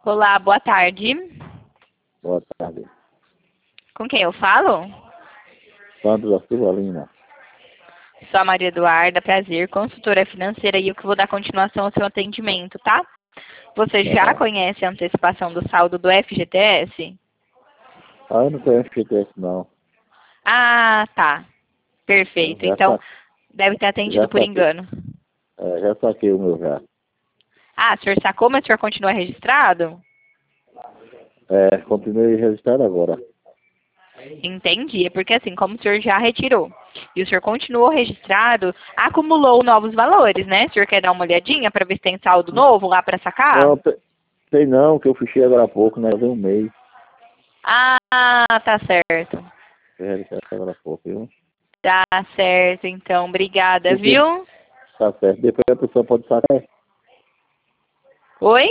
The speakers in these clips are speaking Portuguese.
Olá, boa tarde. Boa tarde. Com quem eu falo? Santos da Silva Lima. Sou a Maria Eduarda, prazer, consultora financeira e eu que vou dar continuação ao seu atendimento, tá? Você já Tá. conhece a antecipação do saldo do FGTS? Eu não conheço FGTS, não. Ah, tá. Eu Perfeito. já, Então, deve ter já atendido por saquei. engano. Já saquei o meu já. Ah, o senhor sacou, mas o senhor continua registrado? Continuei registrado agora. Entendi. É porque assim, como o senhor já retirou e o senhor continuou registrado, acumulou novos valores, né? O senhor quer dar uma olhadinha para ver se tem saldo novo lá para sacar? Não, tem não, que eu fichei agora há pouco, né? Tem um mês. Ah, tá certo. Fui registrado agora há pouco, viu? Tá certo, então. Obrigada, Porque viu? tá certo. Depois a pessoa pode sacar. Oi?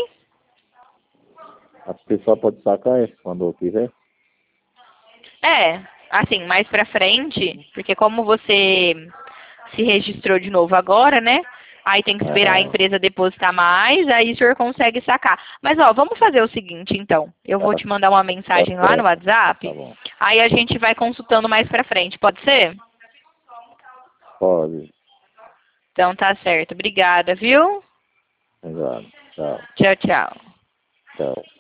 A pessoa pode sacar quando quiser. É, assim, mais pra frente, porque como você se registrou de novo agora, né? Aí tem que esperar a Aham. empresa depositar mais, aí o senhor consegue sacar. Mas, ó, vamos fazer o seguinte, então. Eu vou Tá, te mandar uma tá mensagem lá no certo. Tá WhatsApp, bom. aí a gente vai consultando mais pra frente, pode ser? Pode. Então tá certo. Obrigada, viu? Obrigado. Tchau. Tchau, tchau. Tchau.